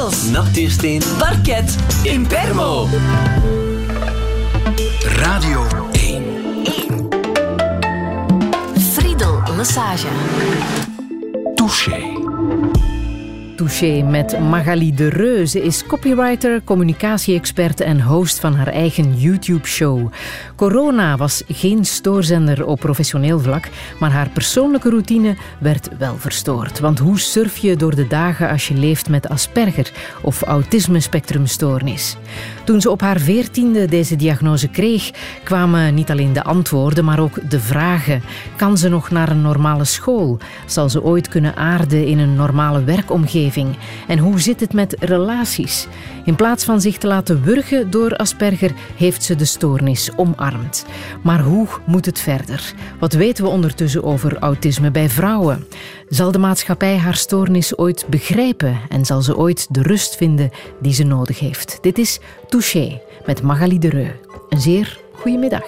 Glas, nachteersteen, parket, Impermo. Radio 1. Friedel Lesage. Touché. Touché met Magali de Reu. Ze is copywriter, communicatie-expert en host van haar eigen YouTube-show. Corona was geen stoorzender op professioneel vlak, maar haar persoonlijke routine werd wel verstoord. Want hoe surf je door de dagen als je leeft met Asperger of autisme-spectrumstoornis? Toen ze op haar 14e deze diagnose kreeg, kwamen niet alleen de antwoorden, maar ook de vragen. Kan ze nog naar een normale school? Zal ze ooit kunnen aarden in een normale werkomgeving? En hoe zit het met relaties? In plaats van zich te laten wurgen door Asperger, heeft ze de stoornis omarmd. Maar hoe moet het verder? Wat weten we ondertussen over autisme bij vrouwen? Zal de maatschappij haar stoornis ooit begrijpen? En zal ze ooit de rust vinden die ze nodig heeft? Dit is Touché met Magali de Reu. Een zeer goede middag.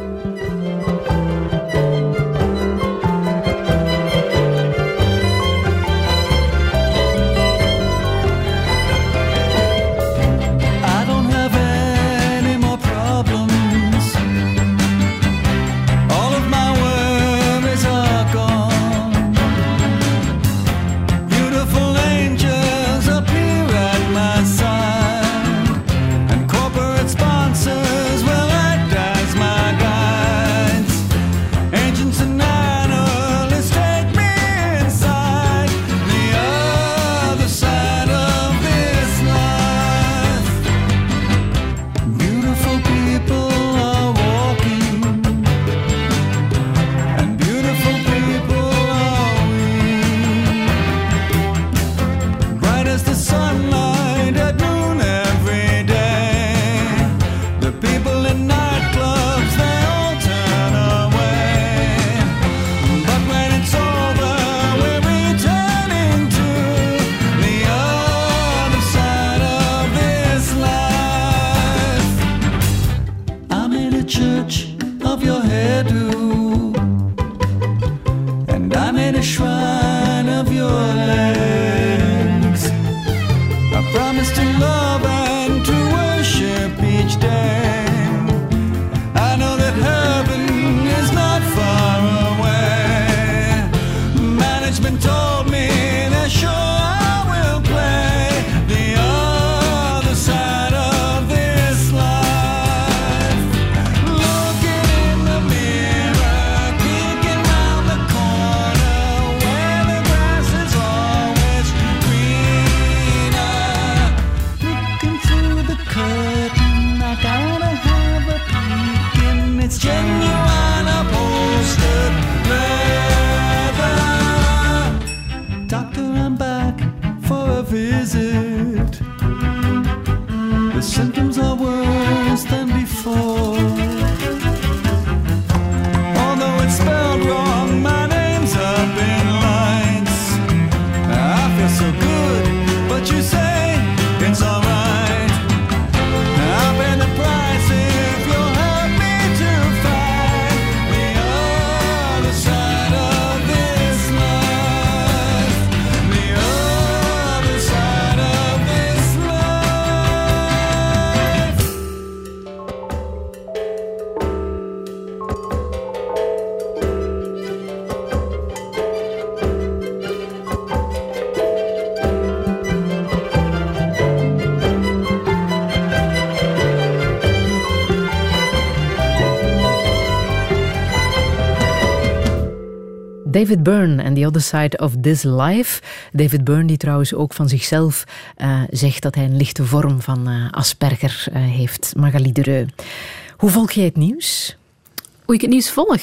David Byrne and the Other Side of This Life. David Byrne die trouwens ook van zichzelf zegt dat hij een lichte vorm van Asperger heeft. Magali de Reu. Hoe volg jij het nieuws? Hoe ik het nieuws volg?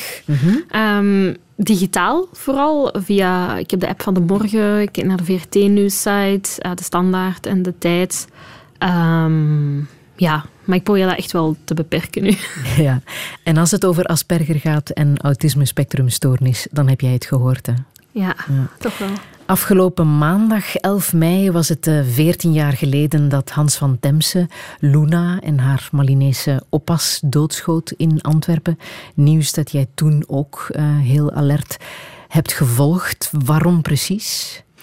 Digitaal vooral. Ik heb de app van De Morgen, ik kijk naar de VRT-nieuwssite, de Standaard en de Tijd. Maar ik probeer dat echt wel te beperken nu. Ja. En als het over Asperger gaat en autisme-spectrumstoornis, dan heb jij het gehoord, hè? Ja, toch wel. Afgelopen maandag, 11 mei, was het 14 jaar geleden dat Hans van Temse Luna en haar Malinese oppas doodschoot in Antwerpen. Nieuws dat jij toen ook heel alert hebt gevolgd. Waarom precies?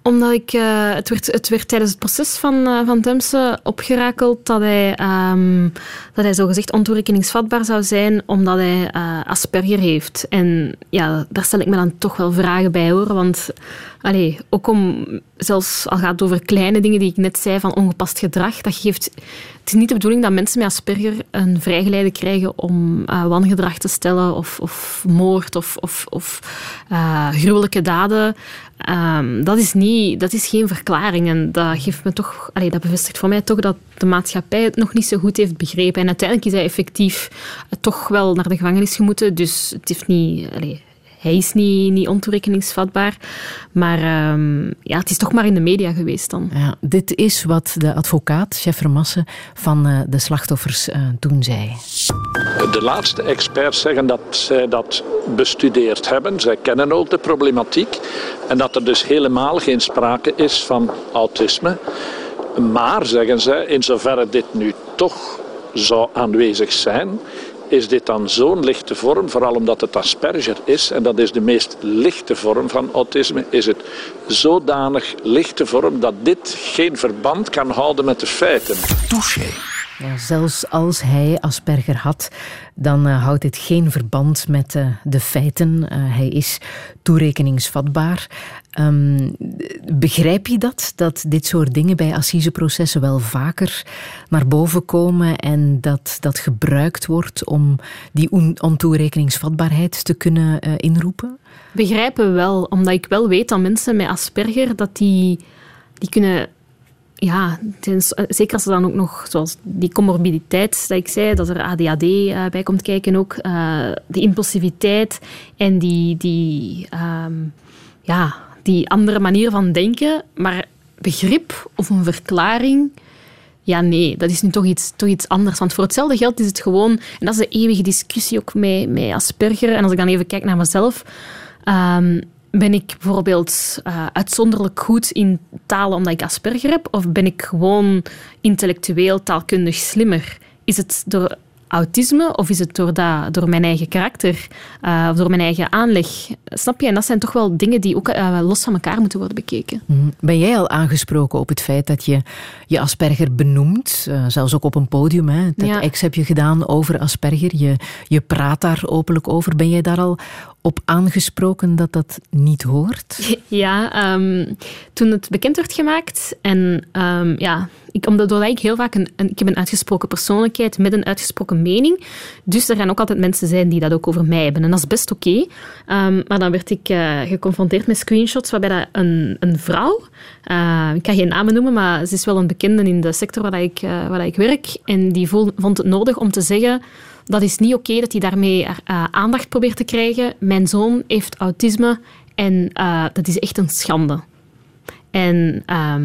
Omdat het werd tijdens het proces van Temse opgerakeld dat hij zogezegd ontoerekeningsvatbaar zou zijn omdat hij Asperger heeft. En ja, daar stel ik me dan toch wel vragen bij, hoor. Want ook zelfs al gaat het over kleine dingen die ik net zei van ongepast gedrag, het is niet de bedoeling dat mensen met Asperger een vrijgeleide krijgen om wangedrag te stellen of moord of gruwelijke daden. Dat is geen verklaring. En dat geeft me toch, dat bevestigt voor mij toch dat de maatschappij het nog niet zo goed heeft begrepen. En uiteindelijk is hij effectief toch wel naar de gevangenis gemoeten. Dus het heeft niet... Hij is niet ontoerekeningsvatbaar, maar het is toch maar in de media geweest dan. Ja, dit is wat de advocaat, Jeff Vermassen, van de slachtoffers toen zei. De laatste experts zeggen dat zij dat bestudeerd hebben. Zij kennen ook de problematiek. En dat er dus helemaal geen sprake is van autisme. Maar, zeggen zij, in zoverre dit nu toch zou aanwezig zijn, is dit dan zo'n lichte vorm, vooral omdat het Asperger is, en dat is de meest lichte vorm van autisme, is het zodanig lichte vorm dat dit geen verband kan houden met de feiten. Touché. Ja, zelfs als hij Asperger had, dan houdt dit geen verband met de feiten. Hij is toerekeningsvatbaar. Begrijp je dat dit soort dingen bij assiseprocessen wel vaker naar boven komen en dat gebruikt wordt om die ontoerekeningsvatbaarheid te kunnen inroepen? Begrijpen wel, omdat ik wel weet dat mensen met Asperger, dat die kunnen... Ja, zeker als er dan ook nog, zoals die comorbiditeit dat ik zei, dat er ADHD bij komt kijken ook, die impulsiviteit en die andere manier van denken, maar begrip of een verklaring, ja nee, dat is nu toch iets anders. Want voor hetzelfde geld is het gewoon, en dat is de eeuwige discussie ook met Asperger, en als ik dan even kijk naar mezelf, ben ik bijvoorbeeld uitzonderlijk goed in talen omdat ik Asperger heb? Of ben ik gewoon intellectueel, taalkundig slimmer? Is het door autisme of is het door mijn eigen karakter of door mijn eigen aanleg? Snap je? En dat zijn toch wel dingen die ook los van elkaar moeten worden bekeken. Ben jij al aangesproken op het feit dat je je Asperger benoemt? Zelfs ook op een podium. Hè? TEDx heb je gedaan over Asperger. Je praat daar openlijk over. Ben jij daar al op aangesproken dat niet hoort? Ja, toen het bekend werd gemaakt en doordat ik heel vaak ik heb een uitgesproken persoonlijkheid met een uitgesproken mening, dus er gaan ook altijd mensen zijn die dat ook over mij hebben. En dat is best oké. Maar dan werd ik geconfronteerd met screenshots waarbij dat een vrouw, ik kan geen namen noemen, maar ze is wel een bekende in de sector waar ik werk, en die vond het nodig om te zeggen: dat is niet oké dat hij daarmee aandacht probeert te krijgen. Mijn zoon heeft autisme en dat is echt een schande. En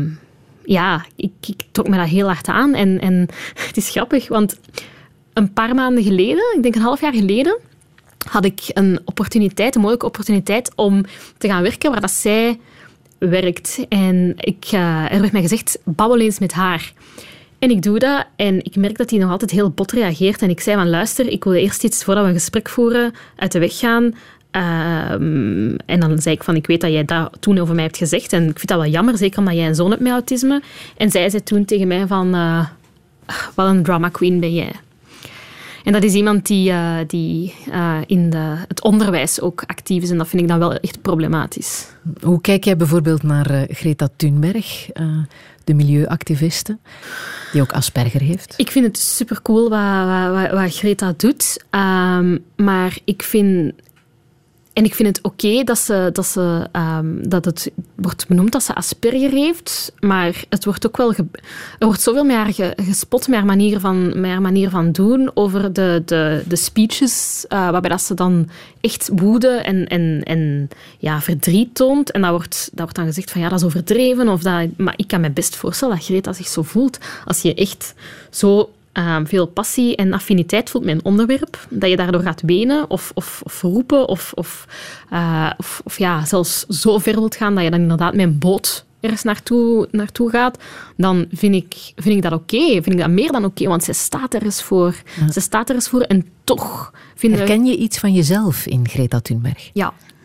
ik trok me dat heel hard aan. En het is grappig, want een paar maanden geleden, ik denk een half jaar geleden, had ik een mogelijke opportuniteit om te gaan werken waar dat zij werkt. En er werd mij gezegd, babbel eens met haar. En ik doe dat en ik merk dat hij nog altijd heel bot reageert. En ik zei van, luister, ik wil eerst iets, voordat we een gesprek voeren, uit de weg gaan. En dan zei ik van, ik weet dat jij dat toen over mij hebt gezegd. En ik vind dat wel jammer, zeker omdat jij een zoon hebt met autisme. En zij zei toen tegen mij van, wat een drama queen ben jij. En dat is iemand die in het onderwijs ook actief is. En dat vind ik dan wel echt problematisch. Hoe kijk jij bijvoorbeeld naar Greta Thunberg, de milieuactiviste, die ook Asperger heeft? Ik vind het supercool wat Greta doet. Maar ik vind het oké dat het wordt benoemd dat ze Asperger heeft, maar het wordt ook wel er wordt zoveel met haar gespot met haar manier van doen over de speeches, waarbij dat ze dan echt woede en verdriet toont. En dat wordt dan gezegd van, ja, dat is overdreven. Maar ik kan me best voorstellen dat Greta zich zo voelt. Als je echt zo veel passie en affiniteit voelt met een onderwerp, dat je daardoor gaat wenen of roepen of zelfs zo ver wilt gaan dat je dan inderdaad met een boot ergens naartoe gaat, dan vind ik dat oké. Vind ik dat meer dan oké, want zij staat er eens voor. Ja. Ze staat er eens voor en toch... Herken je iets van jezelf in Greta Thunberg? Ja.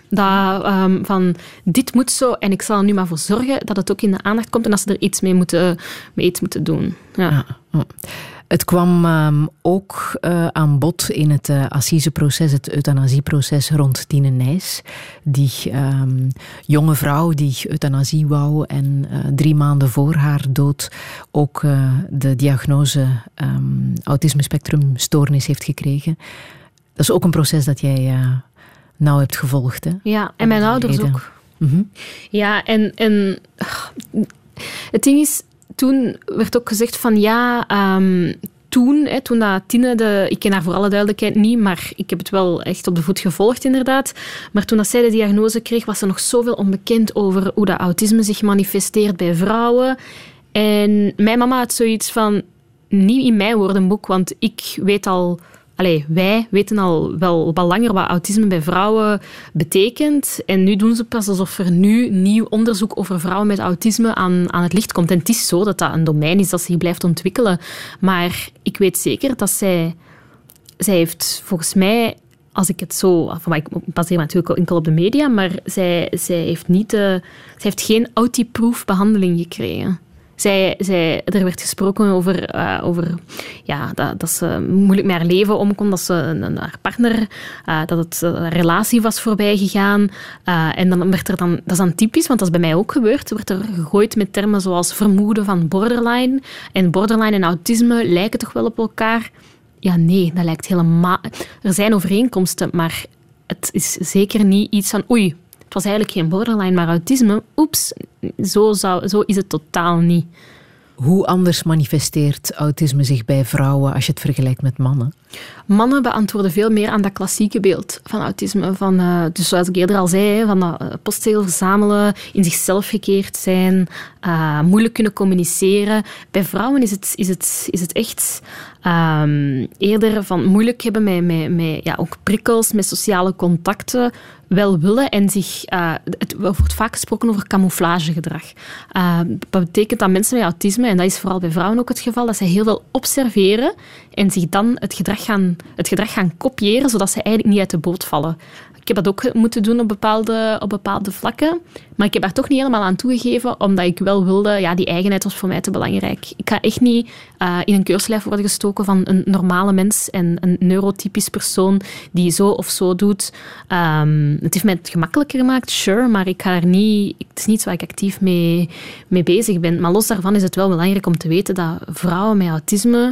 Van, dit moet zo en ik zal er nu maar voor zorgen dat het ook in de aandacht komt en dat ze er iets mee moeten doen. Ja. Het kwam ook aan bod in het assiseproces, het euthanasieproces rond Tine Nijs. Die jonge vrouw die euthanasie wou en 3 maanden voor haar dood ook de diagnose autisme-spectrumstoornis heeft gekregen. Dat is ook een proces dat jij nauw hebt gevolgd. Hè? Ja, en mijn ouders ook. Mm-hmm. Ja, en het ding is, toen werd ook gezegd van toen dat Tine, ik ken haar voor alle duidelijkheid niet, maar ik heb het wel echt op de voet gevolgd inderdaad. Maar toen dat zij de diagnose kreeg, was er nog zoveel onbekend over hoe dat autisme zich manifesteert bij vrouwen. En mijn mama had zoiets van, niet in mijn woordenboek, want ik weet al... wij weten al wel wat langer wat autisme bij vrouwen betekent. En nu doen ze pas alsof er nu nieuw onderzoek over vrouwen met autisme aan het licht komt. En het is zo dat een domein is dat zich blijft ontwikkelen. Maar ik weet zeker dat zij heeft volgens mij, als ik het zo... Ik baseer me natuurlijk enkel op de media, maar zij heeft geen autiproof behandeling gekregen. Er werd gesproken over dat ze moeilijk met haar leven omkomt, dat ze haar partner, dat het een relatie was voorbij gegaan. En dan werd er dat is dan typisch, want dat is bij mij ook gebeurd, werd er gegooid met termen zoals vermoeden van borderline. En borderline en autisme lijken toch wel op elkaar? Ja, nee, dat lijkt helemaal... Er zijn overeenkomsten, maar het is zeker niet iets van oei, het was eigenlijk geen borderline, maar autisme. Oeps, zo is het totaal niet. Hoe anders manifesteert autisme zich bij vrouwen als je het vergelijkt met mannen? Mannen beantwoorden veel meer aan dat klassieke beeld van autisme. Dus zoals ik eerder al zei, van dat postzegel verzamelen, in zichzelf gekeerd zijn, moeilijk kunnen communiceren. Bij vrouwen is het echt eerder van moeilijk hebben met ook prikkels, met sociale contacten, wel willen en zich... Het wordt vaak gesproken over camouflagegedrag. Dat betekent dat mensen met autisme, en dat is vooral bij vrouwen ook het geval, dat ze heel veel observeren en zich dan het gedrag gaan kopiëren, zodat ze eigenlijk niet uit de boot vallen. Ik heb dat ook moeten doen op bepaalde vlakken, maar ik heb daar toch niet helemaal aan toegegeven, omdat ik wel wilde... die eigenheid was voor mij te belangrijk. Ik ga echt niet in een keurslijf worden gestoken van een normale mens en een neurotypisch persoon die zo of zo doet. Het heeft mij het gemakkelijker gemaakt, sure, maar ik ga er niet... Het is niet zo waar ik actief mee bezig ben. Maar los daarvan is het wel belangrijk om te weten dat vrouwen met autisme...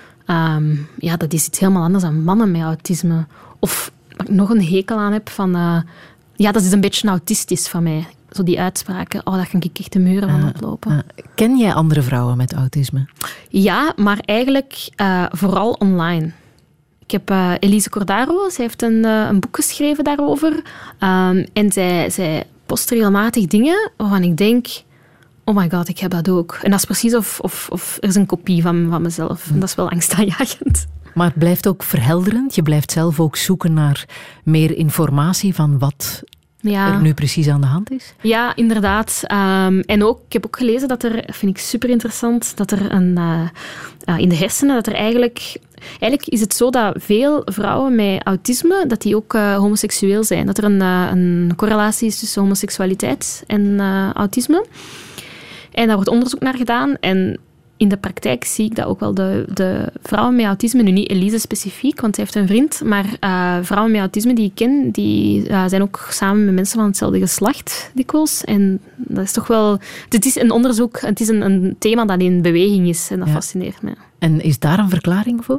dat is iets helemaal anders dan mannen met autisme. Of... Waar ik nog een hekel aan heb van... dat is een beetje autistisch van mij. Zo die uitspraken. Daar kan ik echt de muren van oplopen. Ken jij andere vrouwen met autisme? Ja, maar eigenlijk vooral online. Ik heb Elise Cordaro. Zij heeft een boek geschreven daarover. En zij post regelmatig dingen waarvan ik denk... Oh my god, ik heb dat ook. En dat is precies of er is een kopie van mezelf. En dat is wel angstaanjagend. Maar het blijft ook verhelderend. Je blijft zelf ook zoeken naar meer informatie van wat er nu precies aan de hand is. Ja, inderdaad. En ook, ik heb ook gelezen dat er, vind ik super interessant, dat er in de hersenen, dat er eigenlijk is het zo dat veel vrouwen met autisme, dat die ook homoseksueel zijn. Dat er een correlatie is tussen homoseksualiteit en autisme. En daar wordt onderzoek naar gedaan. En in de praktijk zie ik dat ook wel de vrouwen met autisme, nu niet Elise specifiek, want zij heeft een vriend, maar vrouwen met autisme die ik ken, die zijn ook samen met mensen van hetzelfde geslacht dikwijls. En dat is toch wel... Het is een onderzoek, het is een thema dat in beweging is en dat fascineert mij. En is daar een verklaring voor?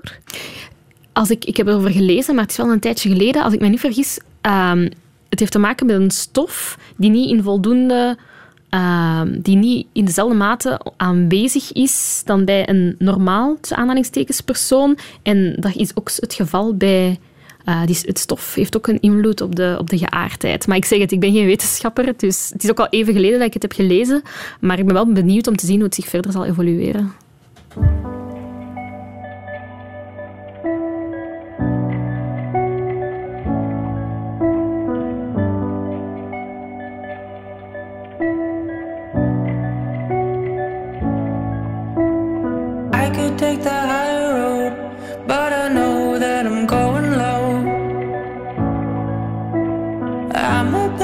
Ik heb erover gelezen, maar het is wel een tijdje geleden. Als ik me niet vergis, het heeft te maken met een stof die niet in voldoende... die niet in dezelfde mate aanwezig is dan bij een normaal, tussen aanhalingstekens, persoon. En dat is ook het geval bij... het stof heeft ook een invloed op de geaardheid. Maar ik zeg het, ik ben geen wetenschapper, dus het is ook al even geleden dat ik het heb gelezen. Maar ik ben wel benieuwd om te zien hoe het zich verder zal evolueren. Take the high road, but I know that I'm going low. I'm a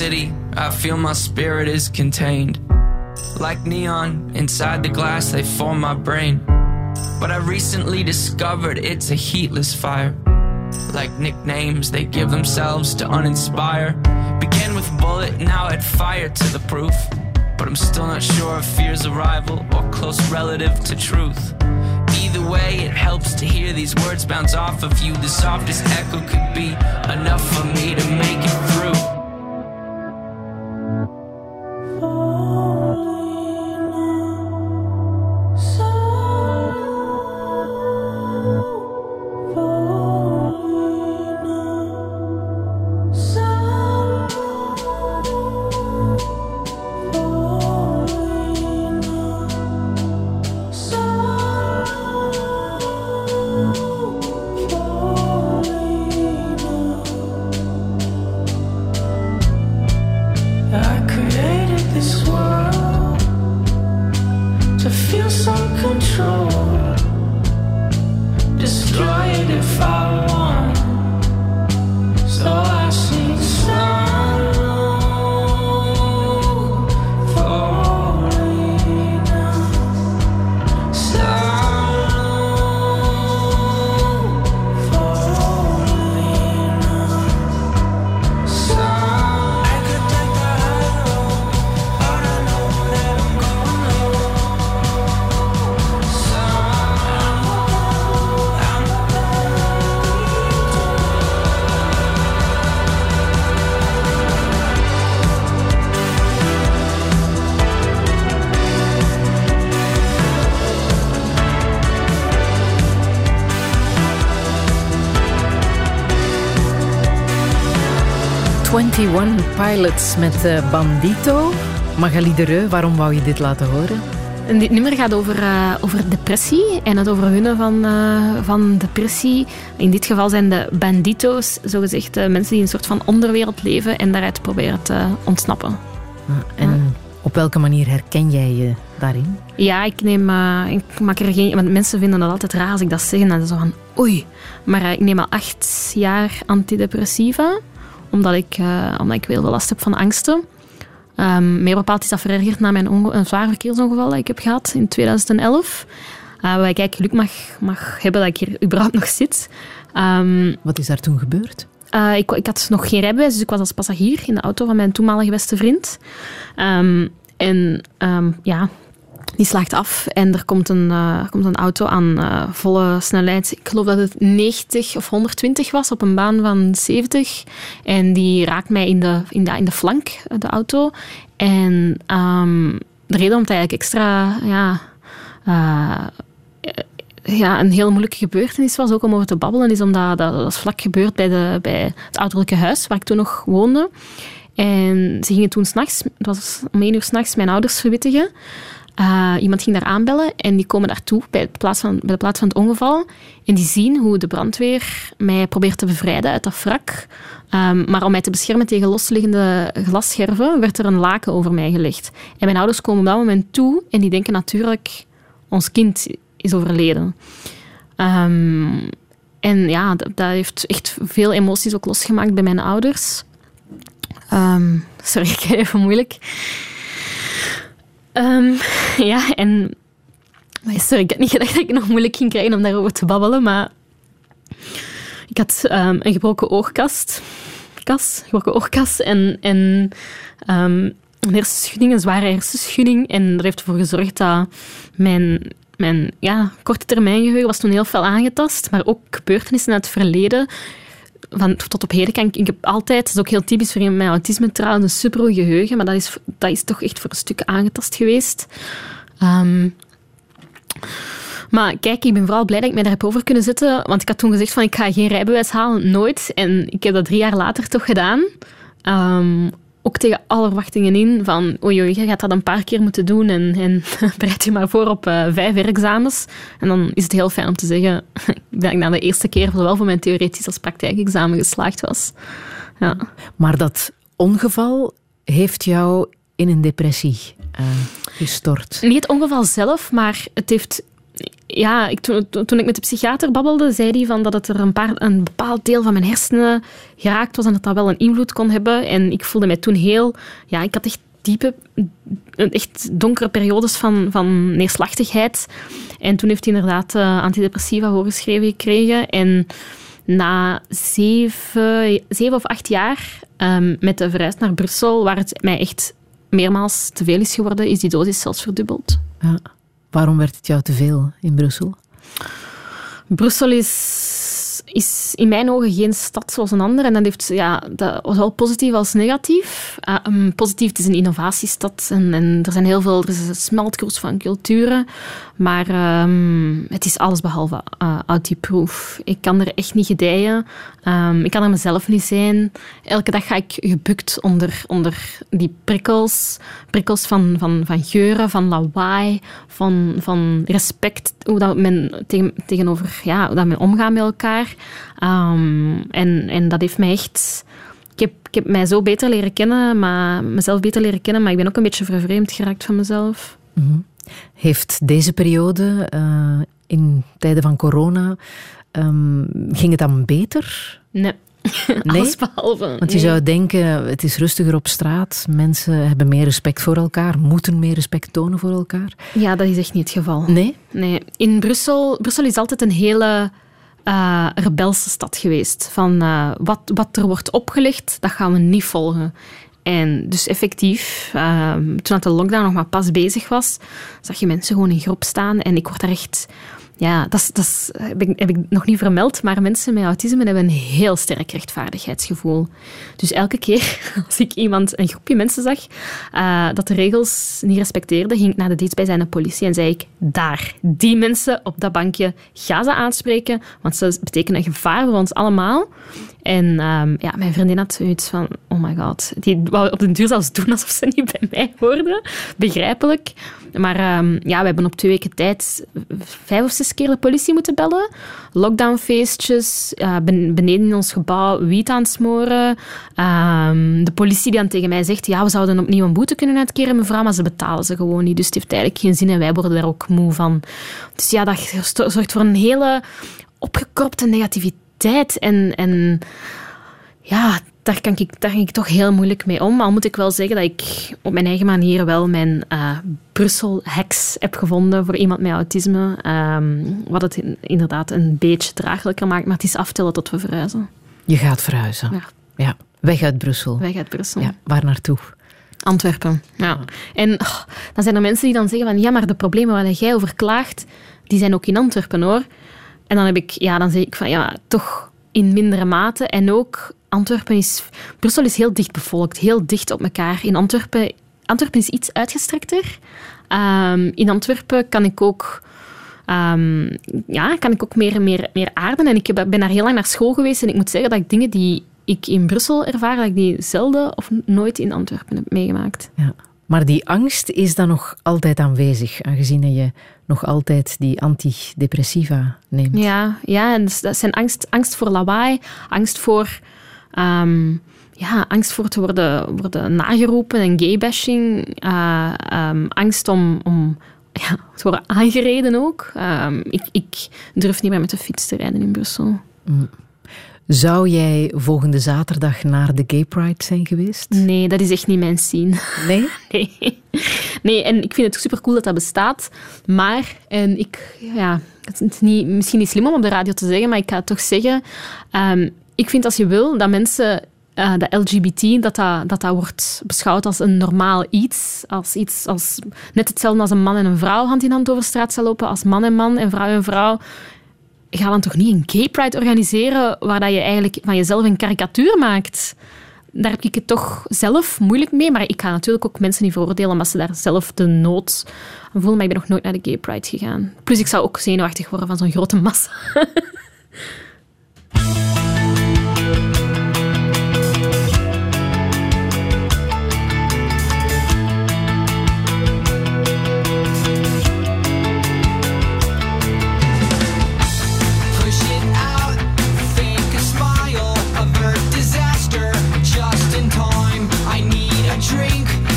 city, I feel my spirit is contained. Like neon, inside the glass they form my brain. But I recently discovered it's a heatless fire. Like nicknames they give themselves to uninspire. Began with bullet, now add fire to the proof. But I'm still not sure if fear's a rival or close relative to truth. Either way, it helps to hear these words bounce off of you. The softest echo could be enough for me to make it through. Pilots met Bandito. Magali de Reu, waarom wou je dit laten horen? En dit nummer gaat over depressie en het overwinnen van depressie. In dit geval zijn de bandito's, zogezegd mensen die in een soort van onderwereld leven en daaruit proberen te ontsnappen. En op welke manier herken jij je daarin? Ja, ik maak er geen... Want mensen vinden dat altijd raar als ik dat zeg. En dan is zo van, oei. Maar ik neem al 8 jaar antidepressiva. Omdat ik heel veel last heb van angsten. Meer bepaald is dat verergerd na een zwaar verkeersongeval dat ik heb gehad in 2011. Waar ik eigenlijk geluk mag hebben dat ik hier überhaupt nog zit. Wat is daar toen gebeurd? Ik had nog geen rijbewijs, dus ik was als passagier in de auto van mijn toenmalige beste vriend. Die slaagt af en er komt een auto aan volle snelheid. Ik geloof dat het 90 of 120 was op een baan van 70. En die raakt mij in de flank, de auto. En de reden omdat het eigenlijk extra... een heel moeilijke gebeurtenis was, ook om over te babbelen, is omdat dat vlak gebeurt bij het ouderlijke huis, waar ik toen nog woonde. En ze gingen toen 's nachts, het was om 1 uur 's nachts, mijn ouders verwittigen. Iemand ging daar aanbellen en die komen daartoe bij de plaats van het ongeval. En die zien hoe de brandweer mij probeert te bevrijden uit dat wrak. Maar om mij te beschermen tegen losliggende glasscherven werd er een laken over mij gelegd. En mijn ouders komen op dat moment toe en die denken natuurlijk, ons kind is overleden. En ja, dat heeft echt veel emoties ook losgemaakt bij mijn ouders. Sorry, ik ga even moeilijk. Sorry, ik had niet gedacht dat ik het nog moeilijk ging krijgen om daarover te babbelen, maar ik had een gebroken oogkas en een hersenschudding, een zware hersenschudding. En dat heeft ervoor gezorgd dat mijn korte termijn geheugen was toen heel fel aangetast, maar ook gebeurtenissen uit het verleden. Van tot op heden ik heb altijd, dat is ook heel typisch voor mijn autisme trouwens, een supergoed geheugen, maar dat is toch echt voor een stuk aangetast geweest. Maar kijk, ik ben vooral blij dat ik mij daar heb over kunnen zetten, want ik had toen gezegd van ik ga geen rijbewijs halen, nooit. En ik heb dat 3 jaar later toch gedaan. Ook tegen alle verwachtingen in van oei, je gaat dat een paar keer moeten doen en bereid je maar voor op 5 examens. En dan is het heel fijn om te zeggen dat ik na de eerste keer zowel voor mijn theoretisch als praktijkexamen geslaagd was. Ja. Maar dat ongeval heeft jou in een depressie gestort? Niet het ongeval zelf, maar het heeft toen ik met de psychiater babbelde, zei hij van dat het er een bepaald deel van mijn hersenen geraakt was en dat wel een invloed kon hebben. En ik voelde mij toen heel... Ja, ik had echt echt donkere periodes van neerslachtigheid. En toen heeft hij inderdaad antidepressiva voorgeschreven gekregen. En na 7 of 8 jaar met de verhuis naar Brussel, waar het mij echt meermaals te veel is geworden, is die dosis zelfs verdubbeld. Ja. Waarom werd het jou te veel in Brussel? Brussel is in mijn ogen geen stad zoals een andere. En dat was wel positief als negatief. Positief, het is een innovatiestad en er is een smeltkroes van culturen. Maar het is allesbehalve audioproof. Ik kan er echt niet gedijen. Ik kan er mezelf niet zijn. Elke dag ga ik gebukt onder die prikkels. Prikkels van geuren, van lawaai, van respect. Hoe dat men hoe dat men omgaat met elkaar. En dat heeft mij echt... Ik heb mij zo beter leren kennen, mezelf beter leren kennen, maar ik ben ook een beetje vervreemd geraakt van mezelf. Mm-hmm. Heeft deze periode, in tijden van corona, ging het dan beter? Nee. Alles behalve. Want je zou denken, het is rustiger op straat, mensen hebben meer respect voor elkaar, moeten meer respect tonen voor elkaar. Ja, dat is echt niet het geval. Nee? Nee. In Brussel is altijd een hele rebelse stad geweest. Van wat er wordt opgelegd, dat gaan we niet volgen. En dus effectief, toen de lockdown nog maar pas bezig was, zag je mensen gewoon in groep staan en ik word daar echt... Ja, dat heb ik nog niet vermeld, maar mensen met autisme hebben een heel sterk rechtvaardigheidsgevoel. Dus elke keer als ik een groepje mensen zag dat de regels niet respecteerde, ging ik naar de dichtstbijzijnde politie en zei ik, die mensen op dat bankje, ga ze aanspreken, want ze betekenen een gevaar voor ons allemaal. En mijn vriendin had zoiets van, oh my god, die wou op den duur zelfs doen alsof ze niet bij mij hoorden. Begrijpelijk. Maar we hebben op 2 weken tijd 5 of 6 keer de politie moeten bellen. Lockdownfeestjes, beneden in ons gebouw wiet aan het smoren. De politie die dan tegen mij zegt, ja, we zouden opnieuw een boete kunnen uitkeren, mevrouw, maar ze betalen ze gewoon niet. Dus het heeft eigenlijk geen zin en wij worden daar ook moe van. Dus ja, dat zorgt voor een hele opgekropte negativiteit. En ja, daar kan ik toch heel moeilijk mee om. Al moet ik wel zeggen dat ik op mijn eigen manier wel mijn Brussel-hacks heb gevonden voor iemand met autisme. Wat het inderdaad een beetje draaglijker maakt, maar het is aftellen tot we verhuizen. Je gaat verhuizen? Ja. Weg uit Brussel? Weg uit Brussel. Ja, waar naartoe? Antwerpen, ja. En dan zijn er mensen die dan zeggen van, ja, maar de problemen waar jij over klaagt, die zijn ook in Antwerpen, hoor. En dan zeg ik van, ja, toch in mindere mate. En ook Brussel is heel dicht bevolkt, heel dicht op elkaar. In Antwerpen is iets uitgestrekter. In Antwerpen kan ik ook meer aarden. En ik ben daar heel lang naar school geweest. En ik moet zeggen dat ik dingen die ik in Brussel ervaar, dat ik die zelden of nooit in Antwerpen heb meegemaakt. Ja. Maar die angst is dan nog altijd aanwezig, aangezien je nog altijd die antidepressiva neemt. Ja, en dat zijn angst voor lawaai, angst voor te worden nageroepen en gaybashing, angst om te worden aangereden ook. Ik durf niet meer met de fiets te rijden in Brussel. Zou jij volgende zaterdag naar de Gay Pride zijn geweest? Nee, dat is echt niet mijn scene. Nee? Nee, en ik vind het supercool dat dat bestaat. Maar, het is misschien niet slim om op de radio te zeggen, maar ik ga het toch zeggen. Ik vind als je wil dat mensen, de LGBT, dat wordt beschouwd als een normaal iets. Als net hetzelfde als een man en een vrouw hand in hand over straat zal lopen, als man en vrouw en vrouw. Ga dan toch niet een gay pride organiseren waar dat je eigenlijk van jezelf een karikatuur maakt? Daar heb ik het toch zelf moeilijk mee. Maar ik ga natuurlijk ook mensen niet veroordelen omdat ze daar zelf de nood aan voelen. Maar ik ben nog nooit naar de gay pride gegaan. Plus ik zou ook zenuwachtig worden van zo'n grote massa.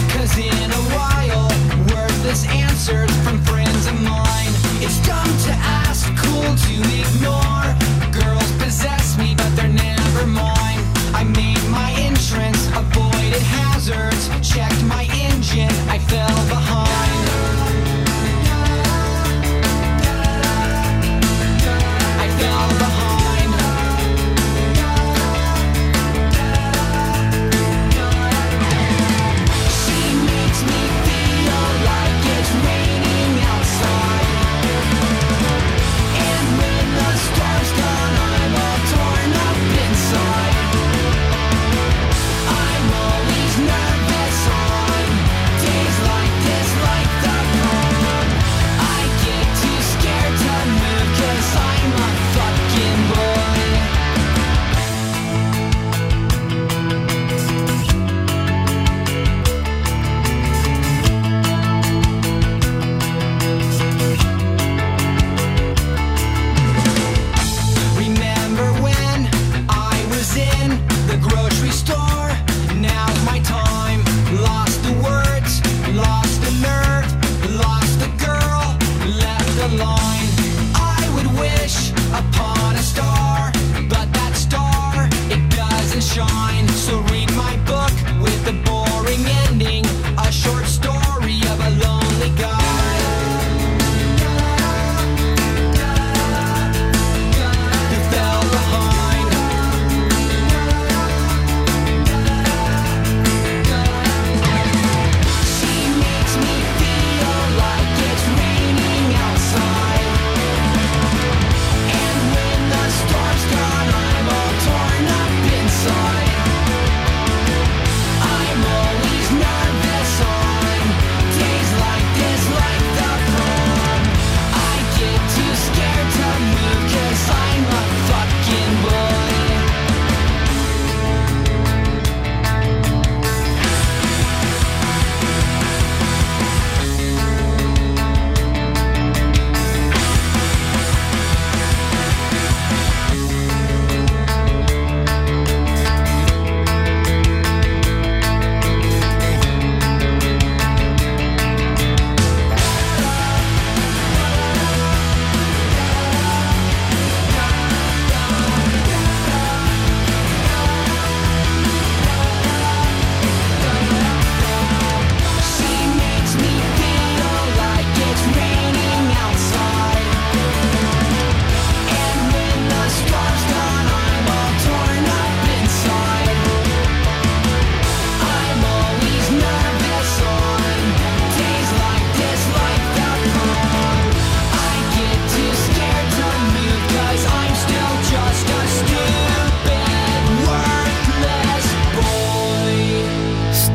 Answers from friends of mine. It's dumb to ask.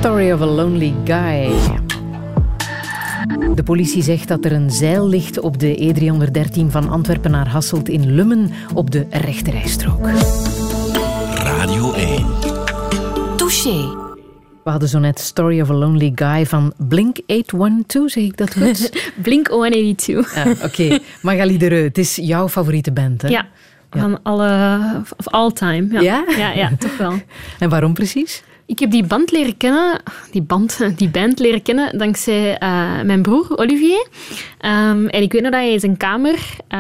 Story of a Lonely Guy. De politie zegt dat er een zeil ligt op de E313 van Antwerpen naar Hasselt in Lummen op de rechterrijstrook. Radio 1. Touché. We hadden zo net Story of a Lonely Guy van Blink 812, zeg ik dat goed? Blink 182. Ah, oké. Magali de Reu, het is jouw favoriete band, hè? Ja, van of all time. Ja? Ja, toch wel. En waarom precies? Ik heb die band leren kennen, die band leren kennen dankzij mijn broer Olivier. En ik weet nog dat hij in zijn kamer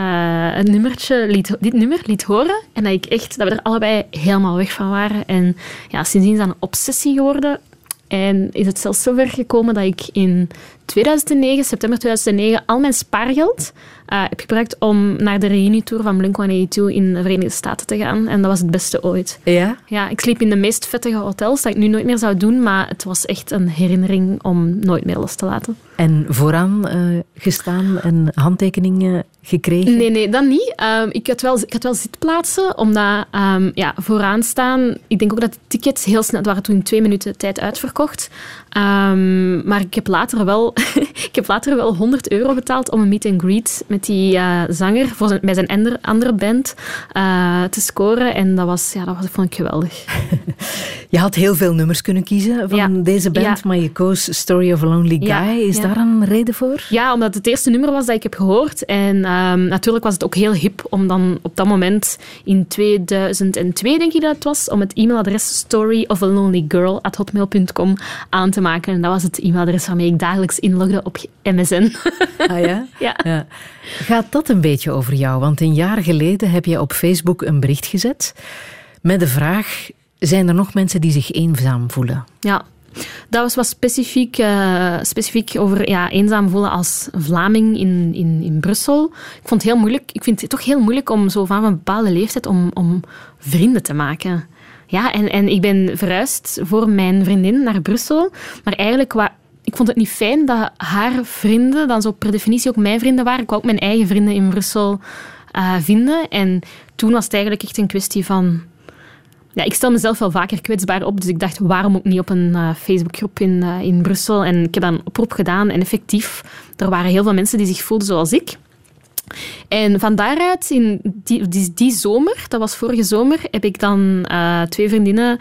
dit nummer liet horen. En dat we er allebei helemaal weg van waren. En ja, sindsdien is dat een obsessie geworden. En is het zelfs zover gekomen dat ik in september 2009, al mijn spaargeld heb gebruikt om naar de reunietour van Blink-182 in de Verenigde Staten te gaan. En dat was het beste ooit. Ja? Ja, ik sliep in de meest vettige hotels, dat ik nu nooit meer zou doen, maar het was echt een herinnering om nooit meer los te laten. En vooraan gestaan en handtekeningen gekregen? Nee, dat niet. Ik had wel zitplaatsen, omdat vooraan staan... Ik denk ook dat de tickets heel snel... Het waren toen in 2 minuten tijd uitverkocht. Maar ik heb later wel €100 betaald om een meet and greet met die zanger bij zijn andere band te scoren. En dat vond ik geweldig. Je had heel veel nummers kunnen kiezen van deze band, maar je koos Story of a Lonely Guy. Is daar een reden voor? Ja, omdat het eerste nummer was dat ik heb gehoord. En natuurlijk was het ook heel hip om dan op dat moment in 2002, denk ik dat het was, om het e-mailadres storyofalonelygirl@hotmail.com aan te maken. En dat was het e-mailadres waarmee ik dagelijks inlogde op MSN. Ah ja? Ja. Gaat dat een beetje over jou? Want een jaar geleden heb je op Facebook een bericht gezet met de vraag: zijn er nog mensen die zich eenzaam voelen? Ja. Dat was specifiek over eenzaam voelen als Vlaming in Brussel. Ik vond het heel moeilijk. Ik vind het toch heel moeilijk om zo van een bepaalde leeftijd om vrienden te maken. Ja, en ik ben verhuisd voor mijn vriendin naar Brussel. Maar eigenlijk, ik vond het niet fijn dat haar vrienden dan zo per definitie ook mijn vrienden waren. Ik wou ook mijn eigen vrienden in Brussel vinden. En toen was het eigenlijk echt een kwestie van... Ja, ik stel mezelf wel vaker kwetsbaar op, dus ik dacht, waarom ook niet op een Facebookgroep in Brussel? En ik heb dan een oproep gedaan en effectief, er waren heel veel mensen die zich voelden zoals ik. En van daaruit, in die zomer, dat was vorige zomer, heb ik dan 2 vriendinnen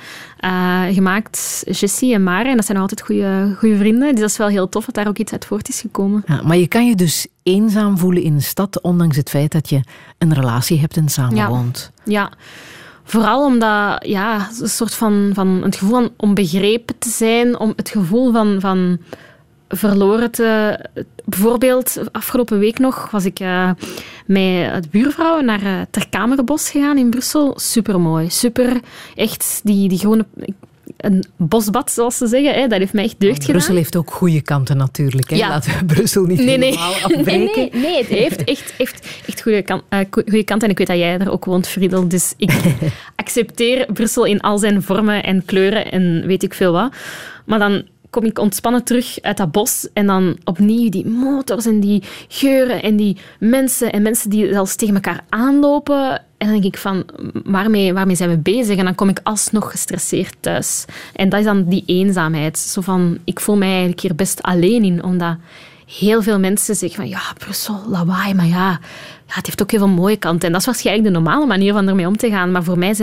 gemaakt, Jessie en Mara. En dat zijn nog altijd goede vrienden. Dus dat is wel heel tof dat daar ook iets uit voort is gekomen. Ja, maar je kan je dus eenzaam voelen in een stad, ondanks het feit dat je een relatie hebt en samenwoont. Ja. Vooral omdat, een soort van het gevoel van onbegrepen te zijn, om het gevoel van verloren te... Bijvoorbeeld, afgelopen week nog was ik met de buurvrouw naar Ter Kamerbos gegaan in Brussel. Supermooi. Super, echt, die groene... Een bosbad, zoals ze zeggen. Hè. Dat heeft mij echt deugd gedaan. Brussel heeft ook goede kanten natuurlijk. Hè. Ja. Laten we Brussel niet helemaal afbreken. Nee, het heeft echt goede kanten. En ik weet dat jij er ook woont, Friedel. Dus ik accepteer Brussel in al zijn vormen en kleuren en weet ik veel wat. Maar dan kom ik ontspannen terug uit dat bos en dan opnieuw die motors en die geuren en die mensen die zelfs tegen elkaar aanlopen. En dan denk ik van, waarmee zijn we bezig? En dan kom ik alsnog gestresseerd thuis. En dat is dan die eenzaamheid. Zo van, ik voel mij eigenlijk hier best alleen in, omdat heel veel mensen zeggen van, ja, Brussel, lawaai, maar ja, het heeft ook heel veel mooie kanten. En dat is waarschijnlijk de normale manier van ermee om te gaan. Maar voor mij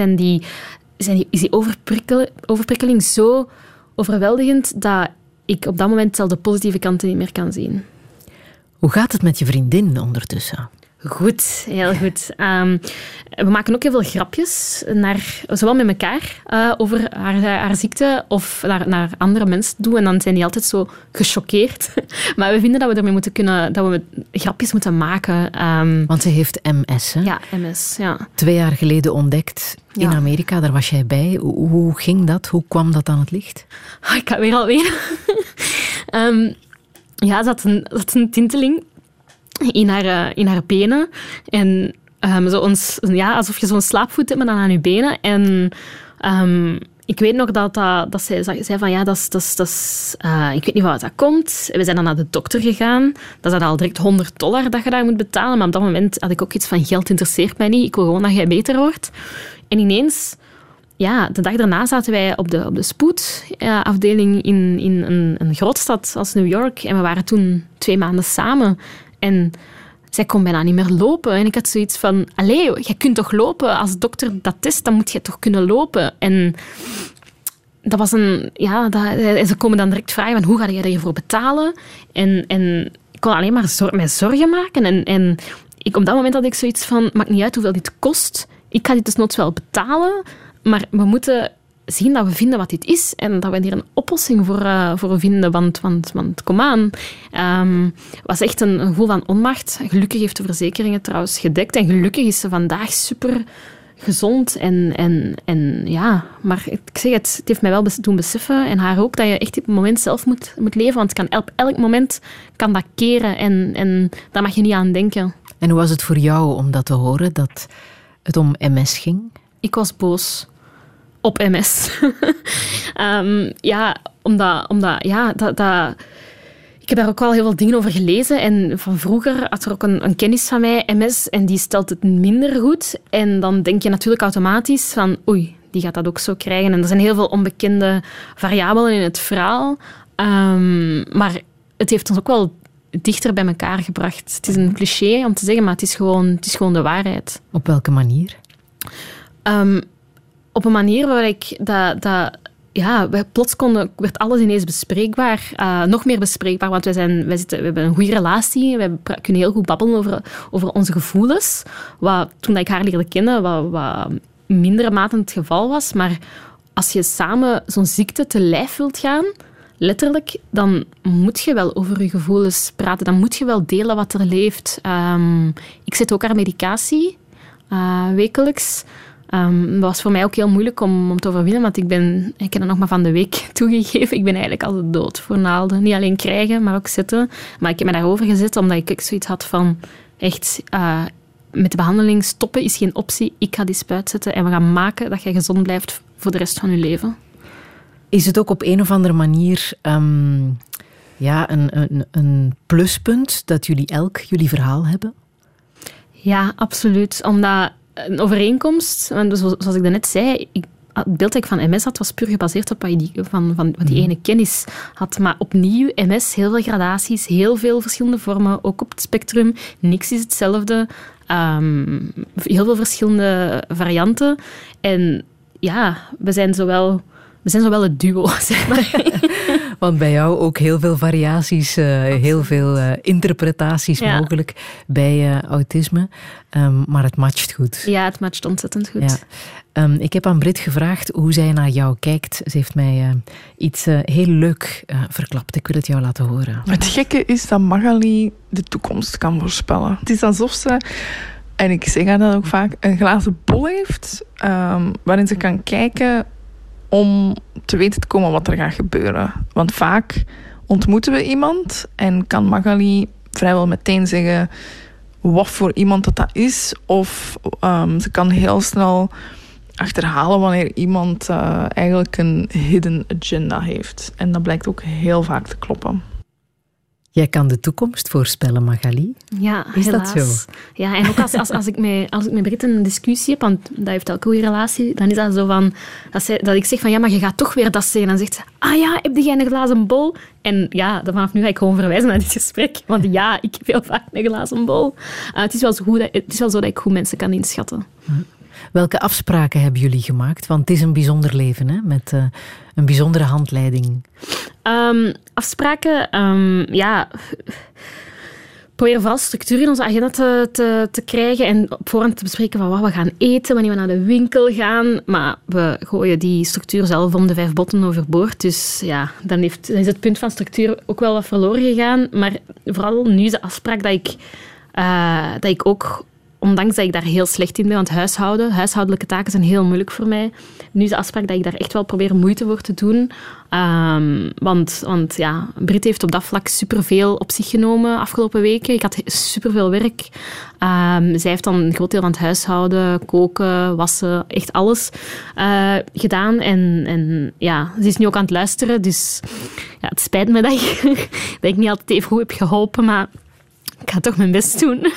is die overprikkeling zo overweldigend dat ik op dat moment zelf de positieve kanten niet meer kan zien. Hoe gaat het met je vriendin ondertussen? Goed, heel goed. We maken ook heel veel grapjes, zowel met elkaar over haar ziekte of naar andere mensen toe. En dan zijn die altijd zo gechoqueerd. Maar we vinden dat we ermee dat we grapjes moeten maken. Want ze heeft MS, hè? Ja, MS, ja. 2 jaar geleden ontdekt in Amerika, daar was jij bij. Hoe ging dat? Hoe kwam dat aan het licht? Ik ga weer alweer. Ze had een tinteling in haar benen. En alsof je zo'n slaapvoet hebt, maar dan aan je benen. En ik weet nog dat zij zei van, ik weet niet wat dat komt. We zijn dan naar de dokter gegaan. Dat is dan al direct $100 dat je daar moet betalen. Maar op dat moment had ik ook iets van, geld interesseert mij niet. Ik wil gewoon dat jij beter wordt. En ineens de dag daarna zaten wij op de spoedafdeling in een grootstad als New York. En we waren toen 2 maanden samen. En zij kon bijna niet meer lopen. En ik had zoiets van, allee, jij kunt toch lopen? Als de dokter dat test, dan moet je toch kunnen lopen? En dat was ze komen dan direct vragen, van, hoe ga je hiervoor betalen? En ik kon alleen maar mij zorgen maken. En op dat moment had ik zoiets van, maakt niet uit hoeveel dit kost. Ik ga dit dus wel betalen, maar we moeten zien dat we vinden wat dit is en dat we hier een oplossing voor vinden, want kom aan. Het was echt een gevoel van onmacht. Gelukkig heeft de verzekering het trouwens gedekt en gelukkig is ze vandaag super gezond en ja, maar ik zeg het heeft mij wel doen beseffen en haar ook, dat je echt op het moment zelf moet leven, want het kan op elk moment kan dat keren en daar mag je niet aan denken. En hoe was het voor jou om dat te horen, dat het om MS ging? Ik was boos op MS. Ik heb daar ook wel heel veel dingen over gelezen. En van vroeger had er ook een kennis van mij, MS, en die stelt het minder goed. En dan denk je natuurlijk automatisch van, oei, die gaat dat ook zo krijgen. En er zijn heel veel onbekende variabelen in het verhaal. Maar het heeft ons ook wel dichter bij elkaar gebracht. Het is een cliché om te zeggen, maar het is gewoon de waarheid. Op welke manier? Op een manier waar ik plots werd alles ineens bespreekbaar. Nog meer bespreekbaar, want we hebben een goede relatie. We kunnen heel goed babbelen over onze gevoelens. Wat, toen ik haar leerde kennen, wat mindere mate het geval was. Maar als je samen zo'n ziekte te lijf wilt gaan, letterlijk, dan moet je wel over je gevoelens praten. Dan moet je wel delen wat er leeft. Ik zet ook haar medicatie, wekelijks. Dat was voor mij ook heel moeilijk om te overwinnen, want ik heb het nog maar van de week toegegeven. Ik ben eigenlijk altijd dood voor naalden. Niet alleen krijgen, maar ook zetten. Maar ik heb me daarover gezet, omdat ik zoiets had van echt, met de behandeling stoppen is geen optie. Ik ga die spuit zetten en we gaan maken dat je gezond blijft voor de rest van je leven. Is het ook op een of andere manier een pluspunt dat jullie jullie verhaal hebben? Ja, absoluut. Omdat een overeenkomst, zoals ik daarnet zei, het beeld dat ik van MS had, was puur gebaseerd op wat die ene kennis had. Maar opnieuw, MS, heel veel gradaties, heel veel verschillende vormen, ook op het spectrum. Niks is hetzelfde. Heel veel verschillende varianten. En ja, we zijn zowel het duo, zeg maar. Want bij jou ook heel veel variaties, heel veel interpretaties mogelijk bij autisme. Maar het matcht goed. Ja, het matcht ontzettend goed. Ja. Ik heb aan Brit gevraagd hoe zij naar jou kijkt. Ze heeft mij iets heel leuk verklapt. Ik wil het jou laten horen. Het gekke is dat Magali de toekomst kan voorspellen. Het is alsof ze, en ik zeg haar dat ook vaak, een glazen bol heeft waarin ze kan kijken om te weten te komen wat er gaat gebeuren. Want vaak ontmoeten we iemand en kan Magali vrijwel meteen zeggen wat voor iemand dat is. Of ze kan heel snel achterhalen wanneer iemand eigenlijk een hidden agenda heeft. En dat blijkt ook heel vaak te kloppen. Jij kan de toekomst voorspellen, Magali. Ja, is helaas. Dat zo? Ja, en ook als ik met Brit een discussie heb, want dat heeft elke goede relatie, dan is dat zo van, dat ik zeg van, ja, maar je gaat toch weer dat zeggen. Dan zegt ze, heb jij een glazen bol? En ja, vanaf nu ga ik gewoon verwijzen naar dit gesprek. Want ja, ik heb heel vaak een glazen bol. Het is wel zo dat ik goed mensen kan inschatten. Welke afspraken hebben jullie gemaakt? Want het is een bijzonder leven, hè? Met een bijzondere handleiding. Afspraken, proberen vooral structuur in onze agenda te krijgen en op voorhand te bespreken van wat we gaan eten, wanneer we naar de winkel gaan. Maar we gooien die structuur zelf om de 5 botten overboord. Dus ja, dan is het punt van structuur ook wel wat verloren gegaan. Maar vooral nu is de afspraak dat ik ook, ondanks dat ik daar heel slecht in ben, want huishoudelijke taken zijn heel moeilijk voor mij. Nu is de afspraak dat ik daar echt wel probeer moeite voor te doen. Want Brit heeft op dat vlak superveel op zich genomen afgelopen weken. Ik had superveel werk. Zij heeft dan een groot deel van het huishouden, koken, wassen, echt alles gedaan. En ze is nu ook aan het luisteren. Dus ja, het spijt me dat ik niet altijd even goed heb geholpen, maar ik ga toch mijn best doen.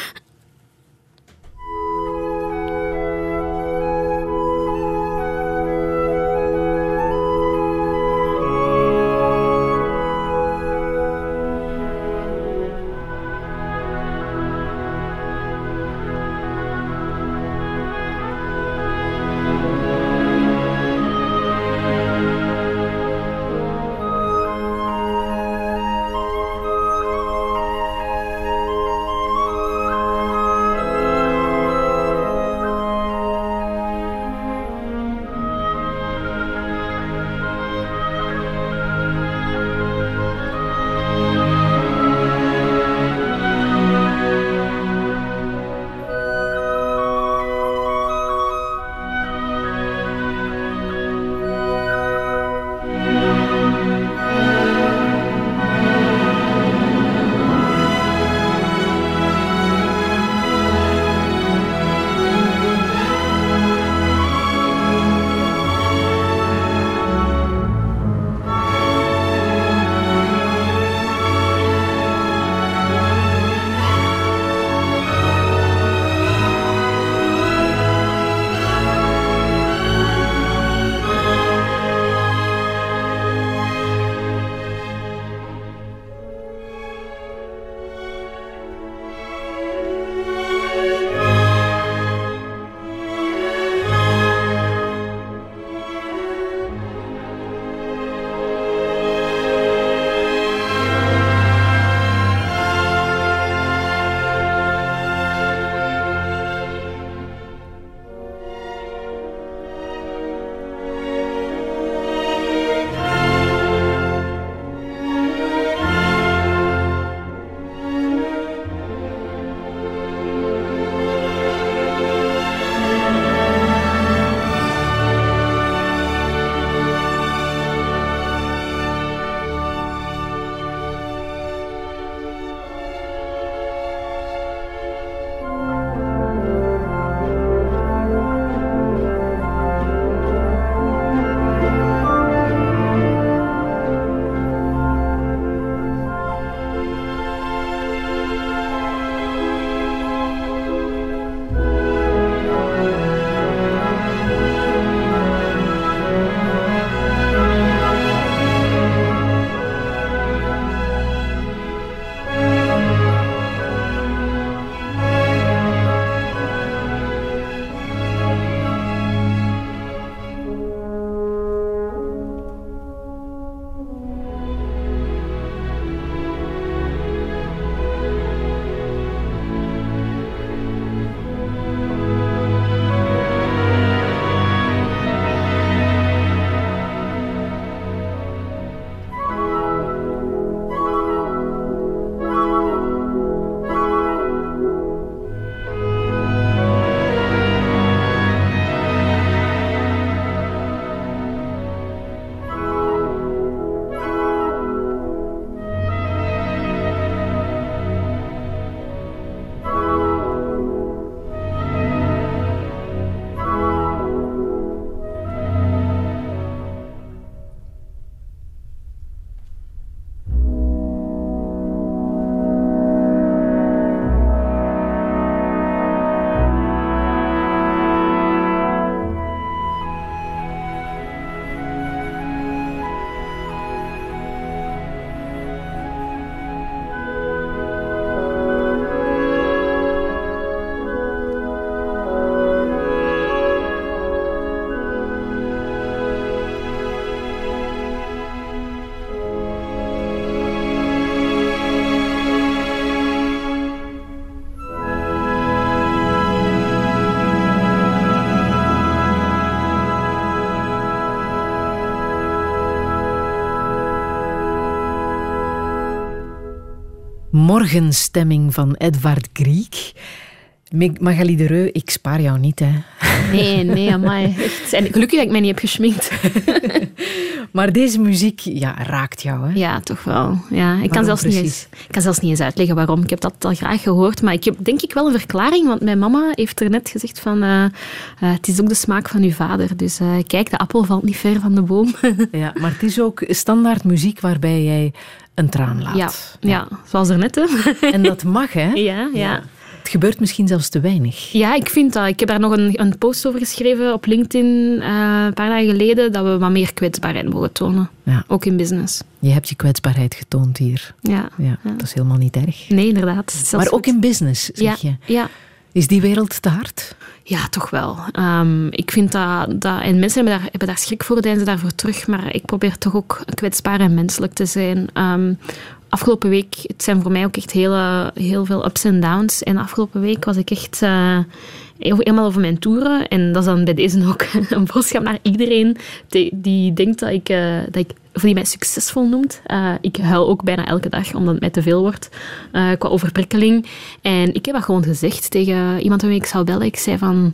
Morgenstemming van Edvard Grieg. Magali de Reu, ik spaar jou niet, hè. Nee, amai. Echt. En gelukkig dat ik mij niet heb geschminkt. Maar deze muziek raakt jou, hè? Ja, toch wel. Ja, ik kan zelfs niet eens uitleggen waarom. Ik heb dat al graag gehoord. Maar ik heb denk ik wel een verklaring. Want mijn mama heeft er net gezegd van... het is ook de smaak van uw vader. Dus kijk, de appel valt niet ver van de boom. Ja, maar het is ook standaard muziek waarbij jij een traan laat. Ja, zoals er net, hè. En dat mag, hè? Ja. Het gebeurt misschien zelfs te weinig. Ja, ik vind dat. Ik heb daar nog een post over geschreven op LinkedIn een paar dagen geleden, dat we wat meer kwetsbaarheid mogen tonen. Ja. Ook in business. Je hebt je kwetsbaarheid getoond hier. Ja. Dat is helemaal niet erg. Nee, inderdaad. Maar ook in business, zeg je. Ja. Is die wereld te hard? Ja, toch wel. Ik vind dat... En mensen hebben daar schrik voor, deinzen daarvoor terug. Maar ik probeer toch ook kwetsbaar en menselijk te zijn. Afgelopen week, het zijn voor mij ook echt heel veel ups en downs. En afgelopen week was ik echt helemaal over mijn toeren. En dat is dan bij deze ook een boodschap naar iedereen die denkt dat ik of die mij succesvol noemt. Ik huil ook bijna elke dag, omdat het mij te veel wordt qua overprikkeling. En ik heb dat gewoon gezegd tegen iemand waarmee ik zou bellen. Ik zei van...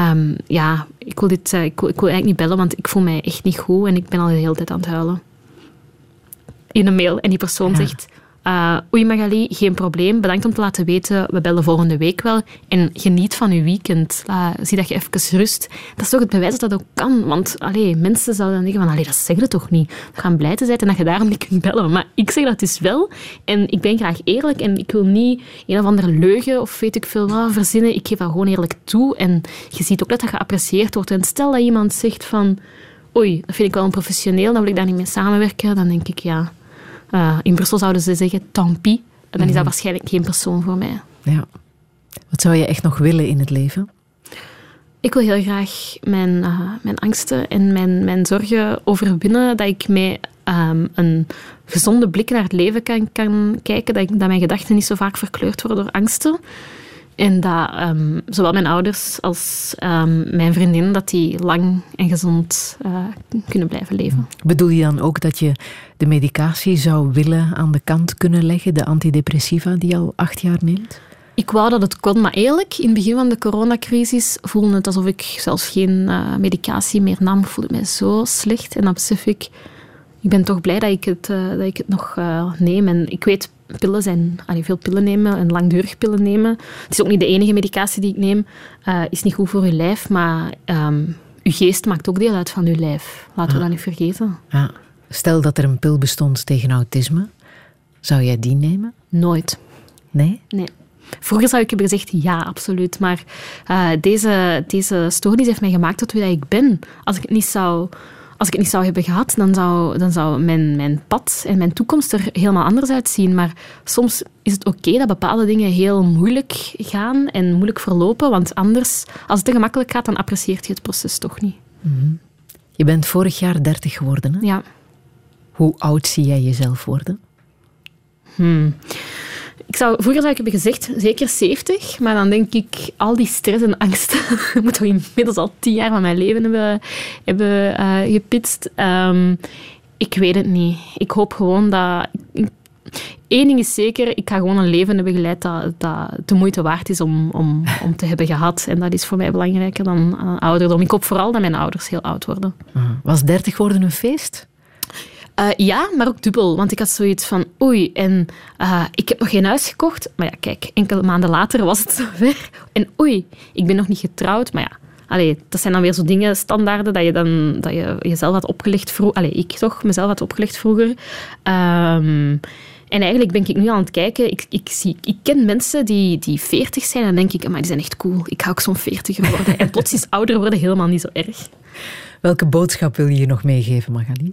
ik wil eigenlijk niet bellen, want ik voel mij echt niet goed. En ik ben al de hele tijd aan het huilen. In een mail. En die persoon zegt... Oei Magali, geen probleem. Bedankt om te laten weten. We bellen volgende week wel. En geniet van uw weekend. Zie dat je even rust. Dat is toch het bewijs dat dat ook kan. Want mensen zouden dan denken van... dat zeg je toch niet? We gaan blij te zijn en dat je daarom niet kunt bellen. Maar ik zeg dat dus wel. En ik ben graag eerlijk. En ik wil niet een of andere leugen of weet ik veel verzinnen. Ik geef dat gewoon eerlijk toe. En je ziet ook dat dat geapprecieerd wordt. En stel dat iemand zegt van... Oei, dat vind ik wel een professioneel. Dan wil ik daar niet mee samenwerken. Dan denk ik, ja... in Brussel zouden ze zeggen, tant pis. Dan is dat waarschijnlijk geen persoon voor mij. Ja. Wat zou je echt nog willen in het leven? Ik wil heel graag mijn angsten en mijn zorgen overwinnen. Dat ik met een gezonde blik naar het leven kan kijken. Dat mijn gedachten niet zo vaak verkleurd worden door angsten. En dat zowel mijn ouders als mijn vriendin, dat die lang en gezond kunnen blijven leven. Bedoel je dan ook dat je de medicatie zou willen aan de kant kunnen leggen, de antidepressiva die je al 8 jaar neemt? Ik wou dat het kon, maar eerlijk, in het begin van de coronacrisis voelde het alsof ik zelfs geen medicatie meer nam. Ik voelde mij zo slecht en dan besef ik ben toch blij dat ik het nog neem. En ik weet... Pillen zijn... veel pillen nemen en langdurig pillen nemen. Het is ook niet de enige medicatie die ik neem. Is niet goed voor je lijf, maar je geest maakt ook deel uit van je lijf. Laten we dat niet vergeten. Ja. Stel dat er een pil bestond tegen autisme. Zou jij die nemen? Nooit. Nee? Nee. Vroeger zou ik hebben gezegd ja, absoluut. Maar deze stoornis heeft mij gemaakt tot wie dat ik ben. Als ik het niet zou hebben gehad, dan zou mijn pad en mijn toekomst er helemaal anders uitzien. Maar soms is het oké dat bepaalde dingen heel moeilijk gaan en moeilijk verlopen. Want anders, als het te gemakkelijk gaat, dan apprecieert je het proces toch niet. Mm-hmm. Je bent vorig jaar 30 geworden, hè? Ja. Hoe oud zie jij jezelf worden? Vroeger zou ik hebben gezegd, zeker 70. Maar dan denk ik, al die stress en angst... ik moet toch inmiddels al 10 jaar van mijn leven hebben gepitst. Ik weet het niet. Ik hoop gewoon dat... Eén ding is zeker, ik ga gewoon een leven hebben geleid dat de moeite waard is om te hebben gehad. En dat is voor mij belangrijker dan ouderdom. Ik hoop vooral dat mijn ouders heel oud worden. Was 30 worden een feest? Ja, maar ook dubbel. Want ik had zoiets van, oei, en ik heb nog geen huis gekocht. Maar ja, kijk, enkele maanden later was het zover. En oei, ik ben nog niet getrouwd. Maar ja, dat zijn dan weer zo dingen, standaarden, dat je jezelf had opgelegd vroeger. Ik toch, mezelf had opgelegd vroeger. En eigenlijk ben ik nu aan het kijken. Ik ken mensen die 40 zijn en dan denk ik, maar die zijn echt cool. Ik ga ook zo'n 40er worden. En plots is ouder worden helemaal niet zo erg. Welke boodschap wil je hier nog meegeven, Magali?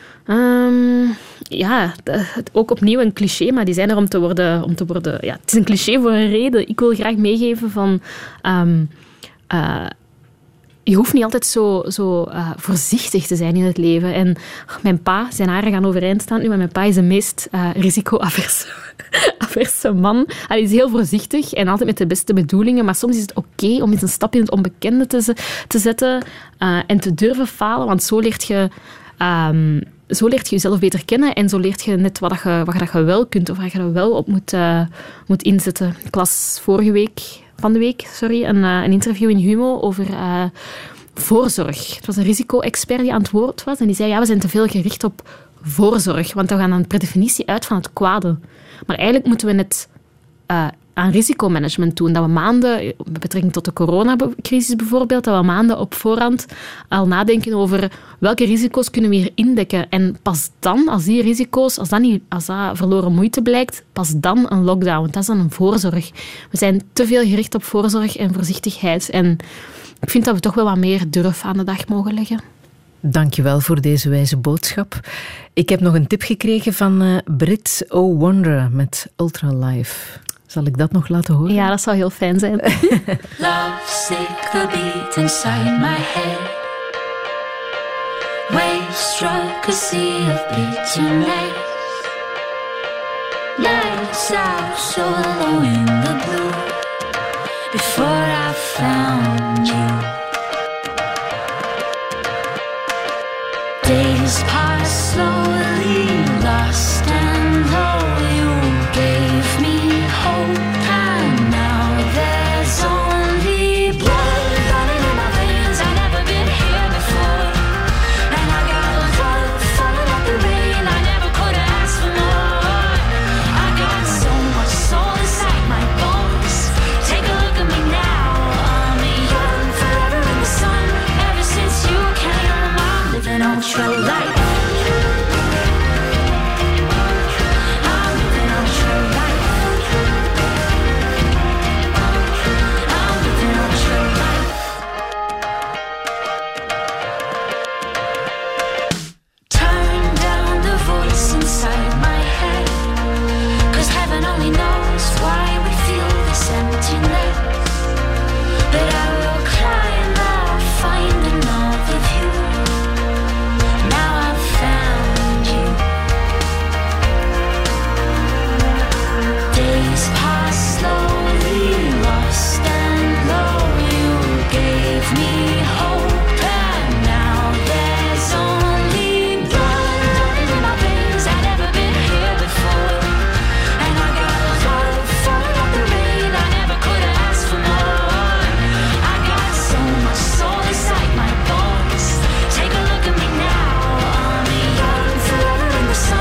Ook opnieuw een cliché, maar die zijn er om te worden. Ja, het is een cliché voor een reden. Ik wil graag meegeven van... je hoeft niet altijd zo voorzichtig te zijn in het leven. En mijn pa, zijn haren gaan overeind staan nu, maar mijn pa is de meest risico-averse man. Hij is heel voorzichtig en altijd met de beste bedoelingen, maar soms is het oké om eens een stap in het onbekende te zetten en te durven falen, want zo leert je Zo leert je jezelf beter kennen en zo leert je net wat je wel kunt of waar je wel op moet inzetten. Ik las van de week, een interview in Humo over voorzorg. Het was een risico-expert die aan het woord was en die zei, we zijn te veel gericht op voorzorg, want we gaan dan per definitie uit van het kwade. Maar eigenlijk moeten we net aan risicomanagement doen. Dat we maanden, met betrekking tot de coronacrisis bijvoorbeeld, dat we maanden op voorhand al nadenken over welke risico's kunnen we hier indekken. En pas dan, als die risico's, als dat verloren moeite blijkt, pas dan een lockdown. Want dat is dan een voorzorg. We zijn te veel gericht op voorzorg en voorzichtigheid. En ik vind dat we toch wel wat meer durf aan de dag mogen leggen. Dankjewel voor deze wijze boodschap. Ik heb nog een tip gekregen van Brit O. Wonder met Ultra Life. Zal ik dat nog laten horen? Ja, dat zou heel fijn zijn. Love sick, the beat inside my head. Waves struck a sea of beating legs. Lights out so low in the blue. Before I found you. Days pass slowly, lost and low. You gave me hope, and now there's only blood running in my veins. I've never been here before, and I got love falling like the rain. I never could have asked for more. I got so much soul inside my bones. Take a look at me now. I'm young, forever in the sun. Ever since you came, I'm living ultra light.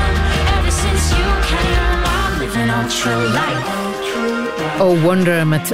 Oh Wonder met